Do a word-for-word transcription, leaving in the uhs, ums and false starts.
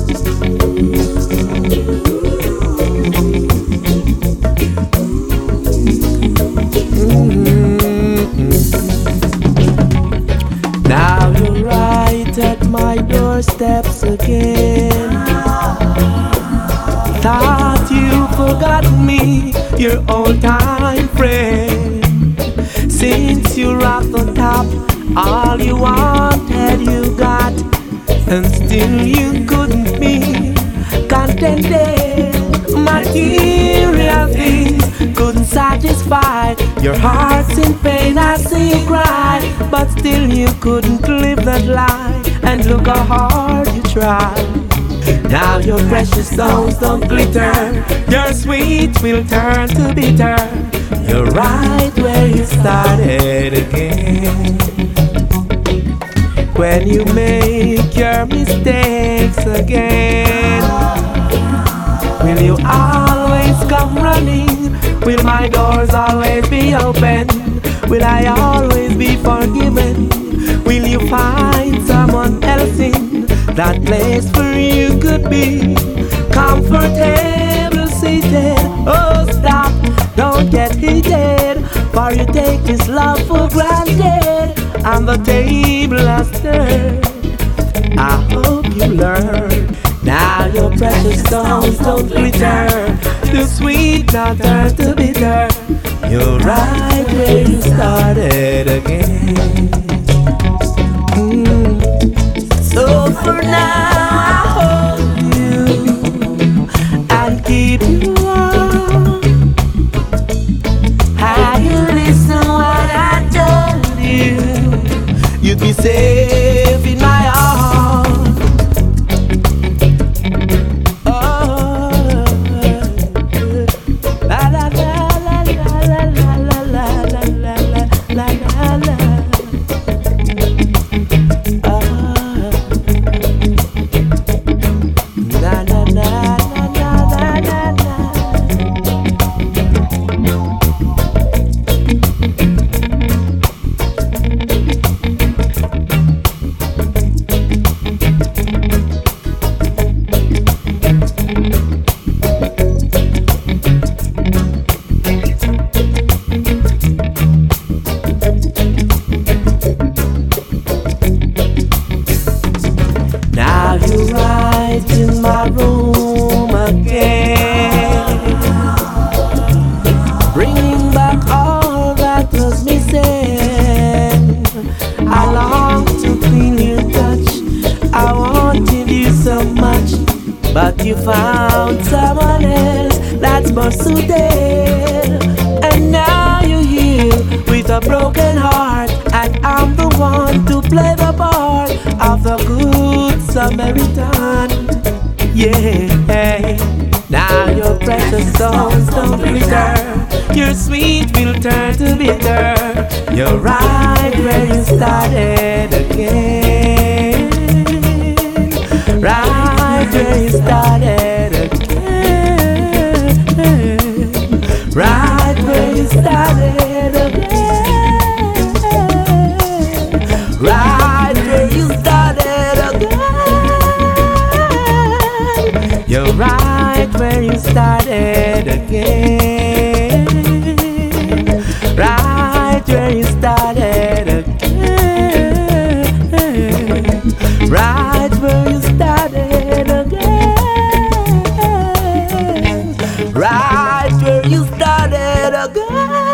Now you're right at my doorsteps again. Thought you forgot me, your old-time friend. Since you're at the top, all you wanted you got, and still you couldn't be contented. Material things couldn't satisfy your heart's in pain. I see you cry, but still you couldn't live that lie. And look how hard you tried. Now your precious stones don't glitter, your sweet will turn to bitter. You're right where you started again. When you make your mistakes again, will you always come running? Will my doors always be open? Will I always be forgiven? Will you find someone else in that place where you could be comfortable seated? Oh, stop, don't get heated, for you take this love for granted, and the table has turned. I hope you learn. Now your precious stones don't glitter, too sweet now turn to bitter. You're right where you started again. Mm. So for now I hold you and keep you warm. Have you listened what I told you? You'd be safe in my arms. In my room again, bringing back all that was missing. I long to feel your touch, I wanted you so much, but you found someone else that's more suited. And now you're here with a broken heart, and I'm the one to play the part of the good Samaritan. Yeah, now your precious stones don't glitter, your sweet will turn to bitter. You're right where you started again, right where you started again, right where you started again, right where you started again. You're right where you started again, right where you started again, right where you started again, right where you started again.